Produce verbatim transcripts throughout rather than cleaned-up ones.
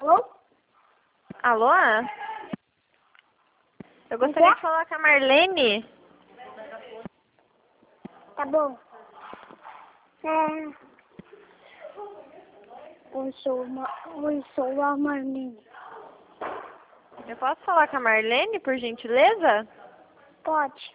Alô? Alô? Eu gostaria de falar com a Marlene. Tá bom. É... Eu sou, uma... Eu sou a Marlene. Eu posso falar com a Marlene, por gentileza? Pode.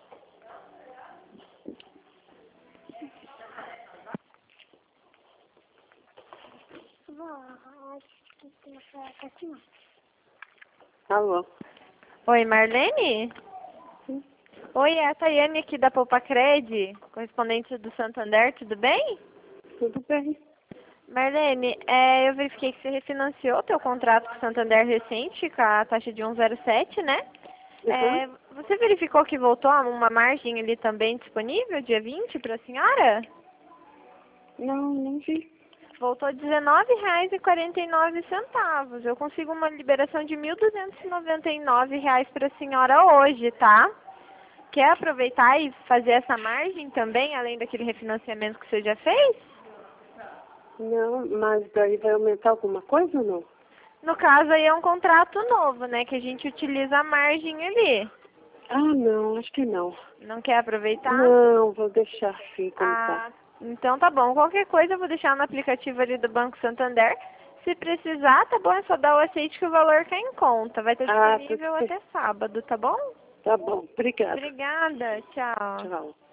Alô? Oi, Marlene? Sim. Oi, é a Tayane aqui da Poupa-Cred, correspondente do Santander, tudo bem? Tudo bem. Marlene, é, eu verifiquei que você refinanciou teu contrato com o Santander recente, com a taxa de um vírgula zero sete, né? Uhum. É, você verificou que voltou uma margem ali também disponível, dia vinte, para a senhora? Não, não vi. Voltou dezenove reais e quarenta e nove centavos. Eu consigo uma liberação de mil duzentos e noventa e nove reais para a senhora hoje, tá? Quer aproveitar e fazer essa margem também, além daquele refinanciamento que você já fez? Não, mas daí vai aumentar alguma coisa ou não? No caso aí é um contrato novo, né? Que a gente utiliza a margem ali. Ah, não, acho que não. Não quer aproveitar? Não, vou deixar assim como Ah, tá. então tá bom. Qualquer coisa eu vou deixar no aplicativo ali do Banco Santander. Se precisar, tá bom, é só dar o aceite que o valor cai em conta. Vai estar Ah, disponível tudo bem. até sábado, tá bom? Tá bom, obrigada. Obrigada, tchau. Tchau.